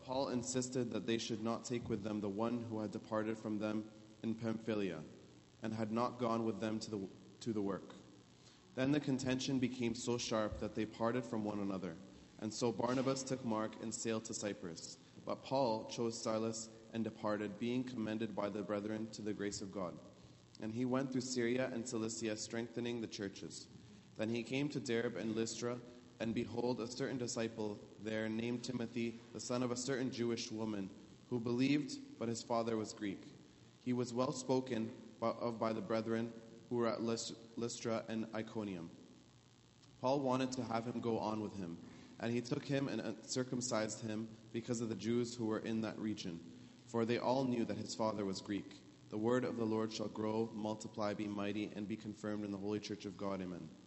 Paul insisted that they should not take with them the one who had departed from them in Pamphylia, and had not gone with them to the work. Then the contention became so sharp that they parted from one another. And so Barnabas took Mark and sailed to Cyprus. But Paul chose Silas and departed, being commended by the brethren to the grace of God. And he went through Syria and Cilicia, strengthening the churches. Then he came to Derbe and Lystra, and behold, a certain disciple there named Timothy, the son of a certain Jewish woman, who believed, but his father was Greek. He was well spoken of by the brethren who were at Lystra and Iconium. Paul wanted to have him go on with him, and he took him and circumcised him because of the Jews who were in that region, for they all knew that his father was Greek. The word of the Lord shall grow, multiply, be mighty, and be confirmed in the holy church of God. Amen.